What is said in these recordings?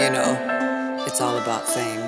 You know, it's all about fame.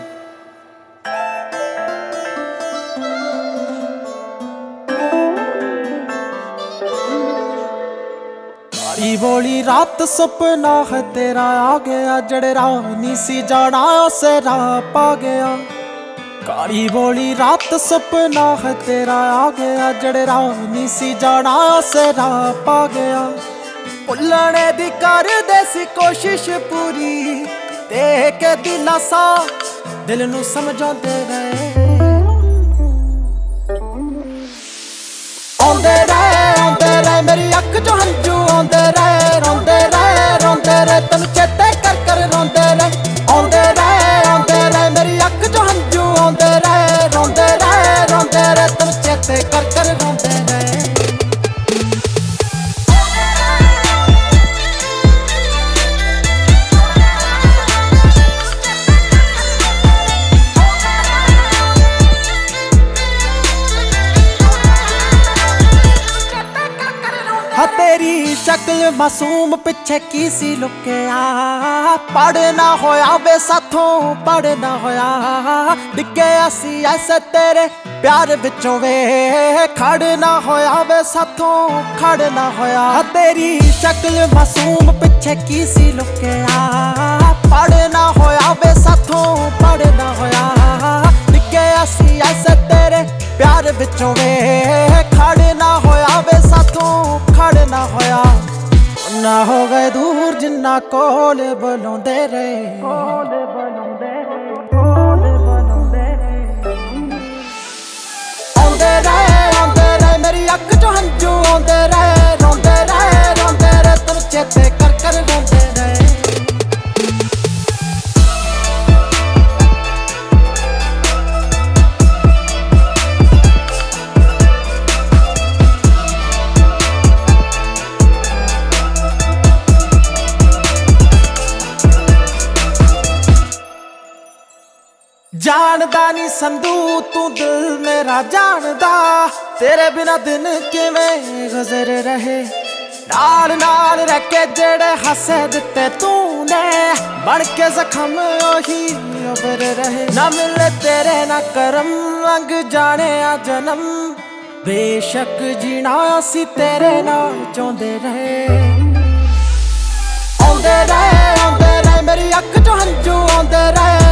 काली बोली रात सपना है तेरा आ गया, जड़े राह नहीं सी जाना उसे राह पा गया। काली बोली रात सपना है तेरा आ गया, जड़े राह नहीं सी जाना उसे राह पा गया। भुलने दी कर दे सी कोशिश पूरी, देख के दिलासा दिल नू समझाते रहे। आंदे रहे मेरी अख चो हंजू, आंदे रहे तैनू चेते कर रोंदे रहे। आंदे रहे मेरी अख चो हंजू, आंदे रहे तैनू चेते कर रोंदे रहे। हाँ तेरी शक्ल मासूम पिछे की सी लुकिया, पढ़ना होया वे साथों पढ़ना होया। डिगे असी ऐसे तेरे प्यार विचों वे, खड़ना होया वे साथों खड़ना होया। तेरी शक्ल मासूम पिछे की सी लुकिया, पढ़ना होया वे साथों पढ़ना होया। डिगे असी ऐसे तेरे प्यार विचों वे, खड़ना होया वे साथों खड़ना होया। ना हो गए दूर जिन्ना कोल बुलांदे रहे, आंदे रहे मेरी अख चो हंजू, आंदे रहे रोंदे रहे तैनू चेते कर रोंदे रहे। जानदा नी संधू तू दिल मेरा जानदा, तेरे बिना दिन किवें गुजर रहे। नाल नाल रह के जेड़े हसे दिते तूने, बन के जख्म ओही उबर रहे। ना मिले तेरे ना करम, लंघ जाने आ जन्म, बेशक जीना असी तेरे नाल चाहुंदे रहे। आंदे रहे मेरी अख चो हंजू, आंदे रहे